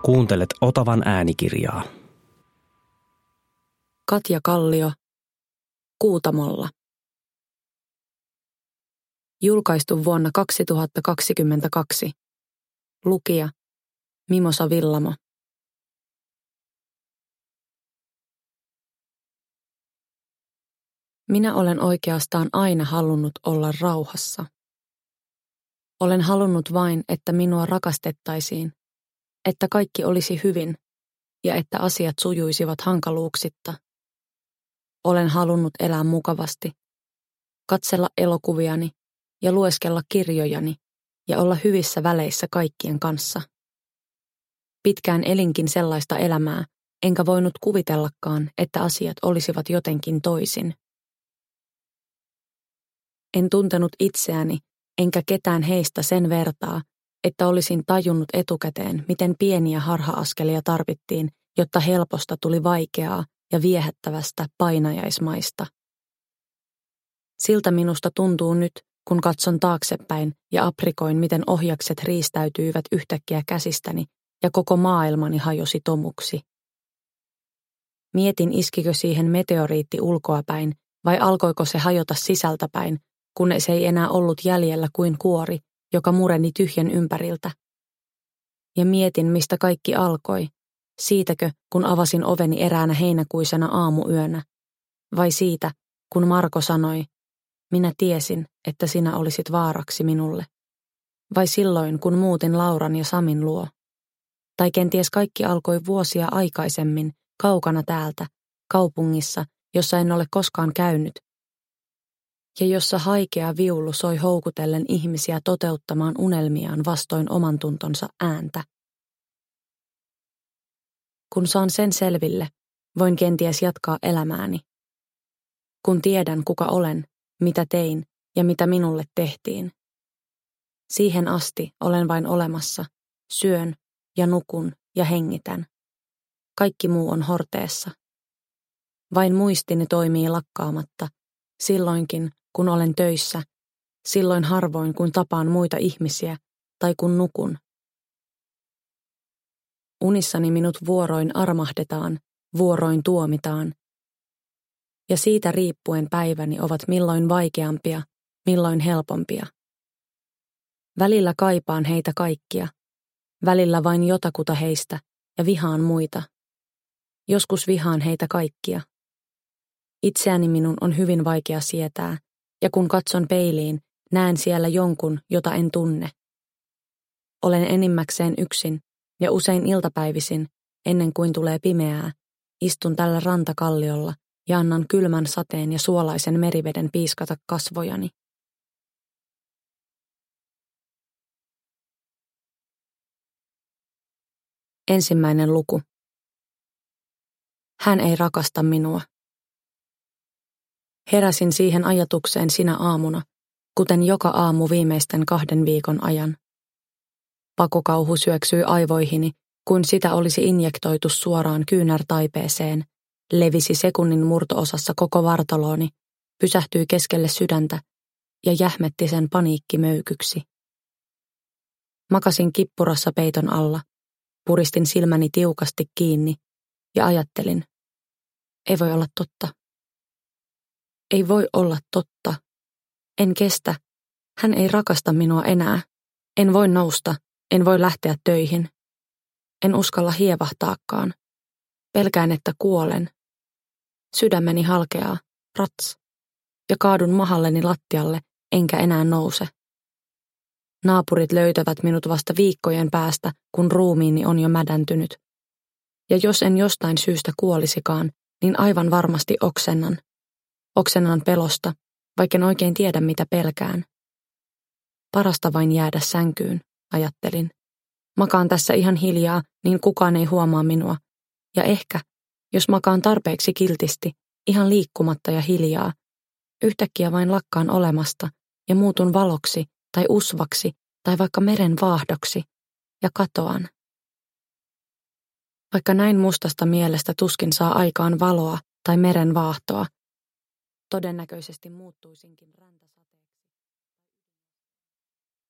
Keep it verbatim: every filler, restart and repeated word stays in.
Kuuntelet Otavan äänikirjaa. Katja Kallio, Kuutamolla. Julkaistu vuonna kaksituhattakaksikymmentäkaksi. Lukija Mimosa Villamo. Minä olen oikeastaan aina halunnut olla rauhassa. Olen halunnut vain, että minua rakastettaisiin, että kaikki olisi hyvin ja että asiat sujuisivat hankaluuksitta. Olen halunnut elää mukavasti, katsella elokuviani ja lueskella kirjojani ja olla hyvissä väleissä kaikkien kanssa. Pitkään elinkin sellaista elämää, enkä voinut kuvitellakaan, että asiat olisivat jotenkin toisin. En tuntenut itseäni, enkä ketään heistä sen vertaa, että olisin tajunnut etukäteen, miten pieniä harha-askelia tarvittiin, jotta helposta tuli vaikeaa ja viehättävästä painajaismaista. Siltä minusta tuntuu nyt, kun katson taaksepäin ja aprikoin, miten ohjakset riistäytyivät yhtäkkiä käsistäni ja koko maailmani hajosi tomuksi. Mietin, iskikö siihen meteoriitti ulkoapäin vai alkoiko se hajota sisältäpäin, kunnes ei enää ollut jäljellä kuin kuori, joka mureni tyhjän ympäriltä. Ja mietin, mistä kaikki alkoi. Siitäkö, kun avasin oveni eräänä heinäkuisena aamuyönä? Vai siitä, kun Marko sanoi, minä tiesin, että sinä olisit vaaraksi minulle? Vai silloin, kun muutin Lauran ja Samin luo? Tai kenties kaikki alkoi vuosia aikaisemmin, kaukana täältä, kaupungissa, jossa en ole koskaan käynyt, ja jossa haikea viulu soi houkutellen ihmisiä toteuttamaan unelmiaan vastoin oman tuntonsa ääntä. Kun saan sen selville, voin kenties jatkaa elämääni. Kun tiedän, kuka olen, mitä tein ja mitä minulle tehtiin. Siihen asti olen vain olemassa, syön ja nukun ja hengitän. Kaikki muu on horteessa. Vain muistini toimii lakkaamatta, silloinkin kun olen töissä, silloin harvoin kun tapaan muita ihmisiä tai kun nukun. Unissani minut vuoroin armahdetaan, vuoroin tuomitaan. Ja siitä riippuen päiväni ovat milloin vaikeampia, milloin helpompia. Välillä kaipaan heitä kaikkia, välillä vain jotakuta heistä ja vihaan muita. Joskus vihaan heitä kaikkia. Itseäni minun on hyvin vaikea sietää, ja kun katson peiliin, näen siellä jonkun, jota en tunne. Olen enimmäkseen yksin, ja usein iltapäivisin, ennen kuin tulee pimeää, istun tällä rantakalliolla ja annan kylmän sateen ja suolaisen meriveden piiskata kasvojani. Ensimmäinen luku. Hän ei rakasta minua. Heräsin siihen ajatukseen sinä aamuna, kuten joka aamu viimeisten kahden viikon ajan. Pakokauhu syöksyi aivoihini, kuin sitä olisi injektoitu suoraan kyynärtaipeeseen, levisi sekunnin murto-osassa koko vartalooni, pysähtyi keskelle sydäntä ja jähmetti sen paniikkimöykyksi. Makasin kippurassa peiton alla, puristin silmäni tiukasti kiinni ja ajattelin, ei voi olla totta. Ei voi olla totta. En kestä. Hän ei rakasta minua enää. En voi nousta. En voi lähteä töihin. En uskalla hievahtaakaan. Pelkään, että kuolen. Sydämeni halkeaa. Rats. Ja kaadun mahalleni lattialle, enkä enää nouse. Naapurit löytävät minut vasta viikkojen päästä, kun ruumiini on jo mädäntynyt. Ja jos en jostain syystä kuolisikaan, niin aivan varmasti oksennan. Oksennan pelosta, vaikka en oikein tiedä mitä pelkään. Parasta vain jäädä sänkyyn, ajattelin. Makaan tässä ihan hiljaa, niin kukaan ei huomaa minua. Ja ehkä, jos makaan tarpeeksi kiltisti, ihan liikkumatta ja hiljaa, yhtäkkiä vain lakkaan olemasta ja muutun valoksi tai usvaksi tai vaikka meren vaahdoksi ja katoan. Vaikka näin mustasta mielestä tuskin saa aikaan valoa tai meren vaahtoa, todennäköisesti muuttuisinkin räntäsä.